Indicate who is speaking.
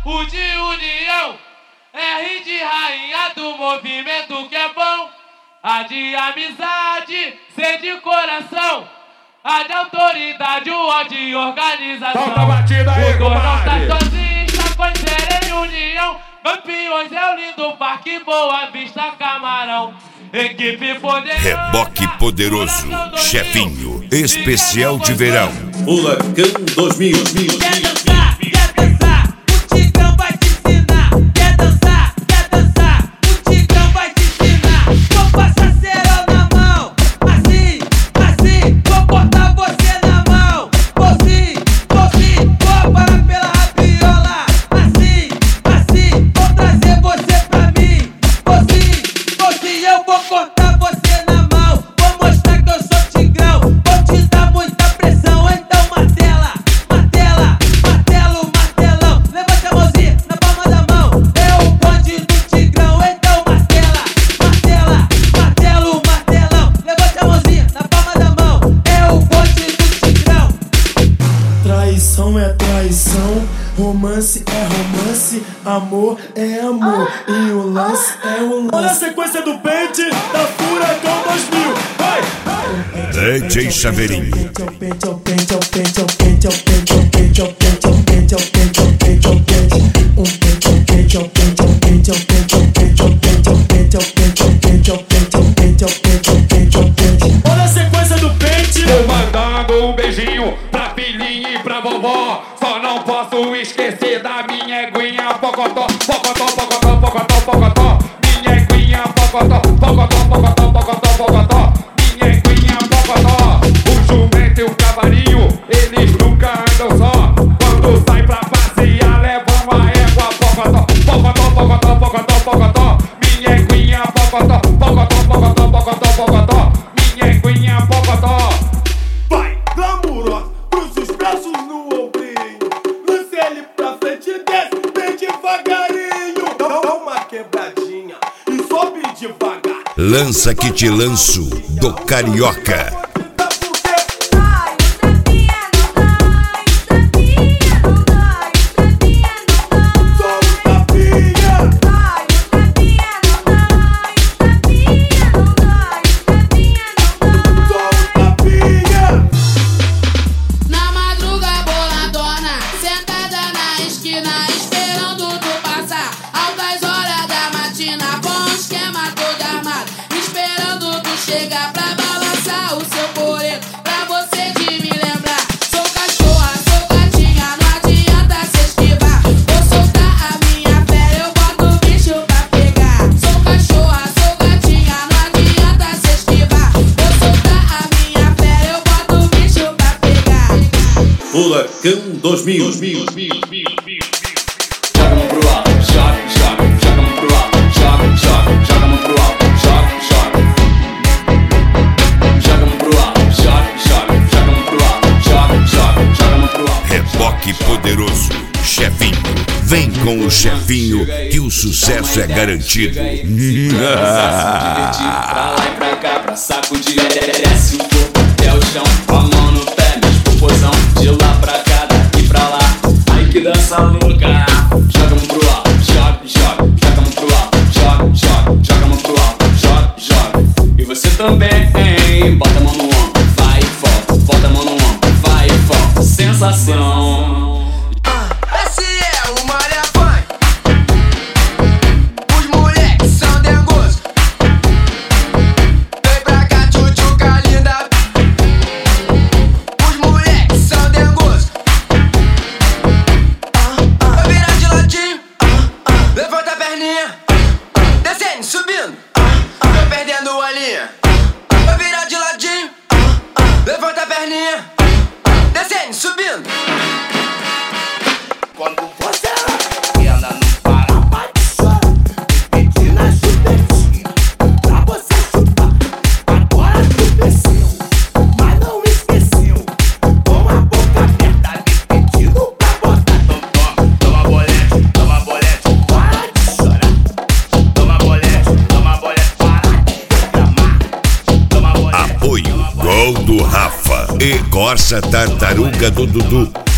Speaker 1: U de união, R de rainha do movimento que é bom. A de amizade, C de coração. A de autoridade, o O de organização.
Speaker 2: Solta a batida aí,
Speaker 1: o cordão tá
Speaker 2: compadre.
Speaker 1: sozinho, está com em união. Campeões é o lindo parque, Boa Vista, Camarão. Equipe poderosa.
Speaker 3: Reboque poderoso, chefinho, especial de verão.
Speaker 4: Furacão 2000.
Speaker 1: Quer dançar? O Tigrão vai te ensinar. Quer dançar? O Tigrão vai te ensinar. Vou passar cerol na mão. Assim, vou cortar você na mão. Vou sim, vou parar pela rabiola. Assim, vou trazer você pra mim. Vou sim, eu vou cortar você na mão. Vou mostrar que eu sou Tigrão. Vou te dar muita pressão, então martela. Martelão. Levanta a mãozinha na palma da mão. É o bonde do Tigrão, então martela. Martelão. Levanta a mãozinha na palma da mão. É o bonde do Tigrão.
Speaker 5: Traição é traição, romance é romance, amor é amor, e o lance é o lance. Olha a sequência do pente da Furacão 2000. Vai!
Speaker 3: DJ Chaveirinho.
Speaker 5: Olha a sequência do pente.
Speaker 2: Tô mandando um beijinho pra filhinha e pra vovó. Só não posso esquecer da minha eguinha pocotó. Minha eguinha pocotó. Minha eguinha pocotó. O jumento e o cavalinho, eles nunca andam só. Quando sai pra passear, levam a égua pocotó. Minha eguinha pocotó. Minha eguinha pocotó.
Speaker 5: Vai, glamurosa, cruza os braços no ombrinho. Lance ele pra frente e desce bem devagarinho. Dá uma quebradinha e sobe devagar.
Speaker 3: Lança que te lanço, do Carioca.
Speaker 6: Na madruga boladona, sentada na esquina, esperando tu passar. Altas horas da matina, com o esquema todo armado, esperando tu chegar pra balançar o seu coreto, pra você de me lembrar. Sou cachorra, sou gatinha, não adianta se esquivar. Vou soltar a minha pele, eu boto o bicho pra pegar. Sou cachorra, sou gatinha, não adianta se esquivar. Vou soltar a minha pele, eu boto o bicho pra pegar.
Speaker 4: Furacão 2000.
Speaker 7: Joga a mão pro alto, joga a mão pro alto, joga a mão pro alto, joga. Joga a mão pro alto, joga a mão pro alto, joga a mão pro alto.
Speaker 3: Reboque poderoso, chefinho. Vem com o chefinho que o sucesso é garantido.
Speaker 7: Pra lá e pra cá, pra sacudir, desce o corpo até o chão, com a mão no pé, mexe popozão, de lá pra cá, daqui pra lá. Ai que dança louca. Joga a mão pro alto, joga a mão pro alto, joga a mão pro alto, joga. E você também, bota a mão no ombro, vai e volta, bota a mão no ombro, vai e volta, sensação.
Speaker 1: Esse é o Maria Funk. Os moleques são dengosos. Vem pra cá, tchutchuca linda. Os moleques são dengosos. Vai virar de ladinho. Levanta a perninha. Descendo, subindo. Tô perdendo a linha. Vai virar de ladinho. Levanta a perninha. Descendo, subindo. Quando você anda no Paraná, pedi na chupetinha pra você chupar. Agora tu desceu, mas não esqueceu. Com a boca aberta, me pedindo pra botar. Toma bolete, para de chorar. Toma bolete, para de reclamar. Toma bolete.
Speaker 3: Apoio Gol do Rafa e Corsa Tartaruga do Dudu.